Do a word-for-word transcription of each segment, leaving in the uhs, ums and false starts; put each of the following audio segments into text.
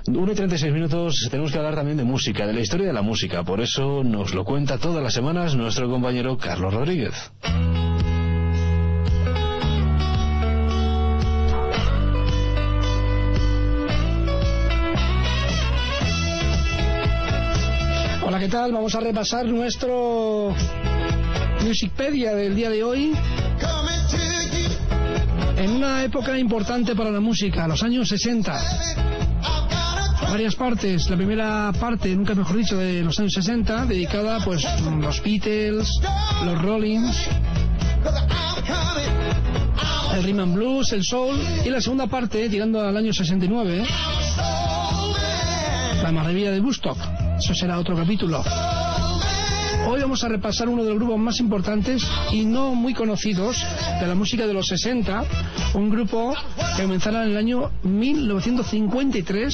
uno y treinta y seis minutos, tenemos que hablar también de música, de la historia de la música. Por eso nos lo cuenta todas las semanas nuestro compañero Carlos Rodríguez. Hola, ¿qué tal? Vamos a repasar nuestro Musicpedia del día de hoy. En una época importante para la música, los años sesenta. Varias partes. La primera parte, nunca mejor dicho, de los años sesenta, dedicada pues a los Beatles, los Rollins, el rhythm and blues, el soul. Y la segunda parte, llegando al año sesenta y nueve, la maravilla de Woodstock. Eso será otro capítulo. Hoy vamos a repasar uno de los grupos más importantes y no muy conocidos de la música de los sesenta, un grupo que comenzará en el año mil novecientos cincuenta y tres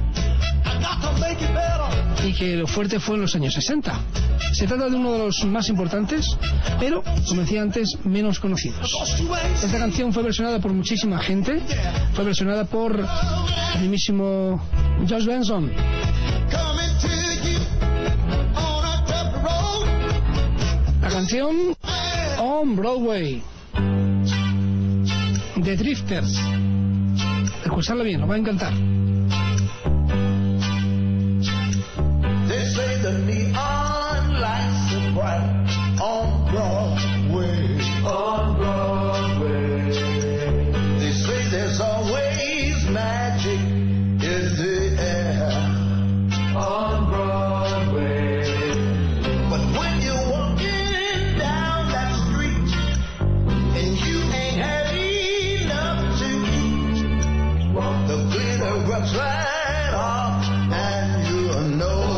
y que lo fuerte fue en los años sesenta. Se trata de uno de los más importantes, pero, como decía antes, menos conocidos. Esta canción fue versionada por muchísima gente, fue versionada por el mismísimo George Benson. La canción On Broadway, The Drifters. Escuchadla bien, os va a encantar. They say the neon lights are bright on Broadway, on Broadway. They say there's always magic in the air on Broadway. But when you're walking down that street and you ain't had enough to eat, the glitter rubs right off and you know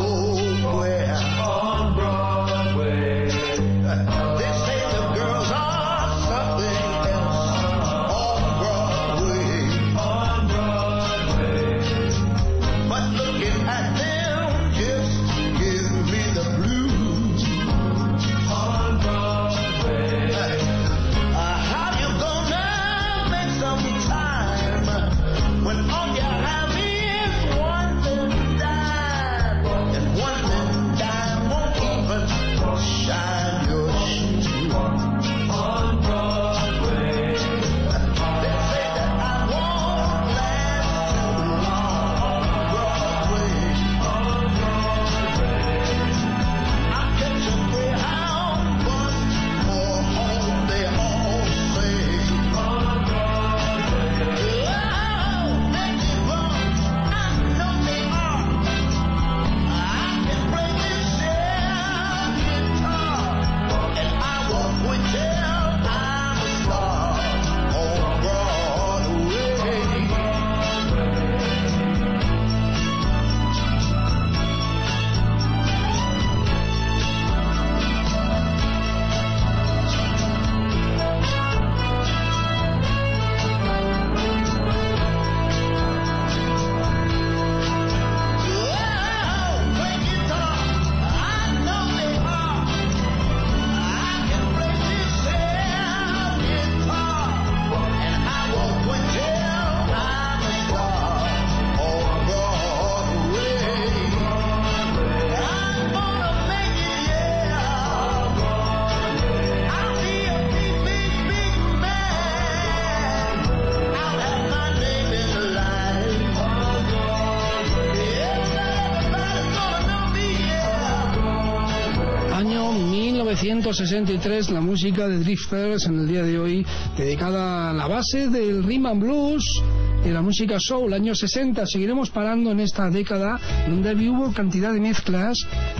mil novecientos sesenta y tres, la música de Drifters en el día de hoy, dedicada a la base del rhythm and blues y la música soul, años sesenta. Seguiremos parando en esta década donde hubo cantidad de mezclas,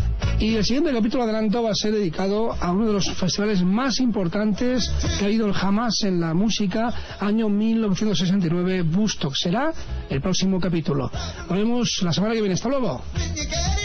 y el siguiente capítulo adelanto va a ser dedicado a uno de los festivales más importantes que ha habido jamás en la música, año mil novecientos sesenta y nueve, Woodstock. Será el próximo capítulo. Nos vemos la semana que viene. Hasta luego.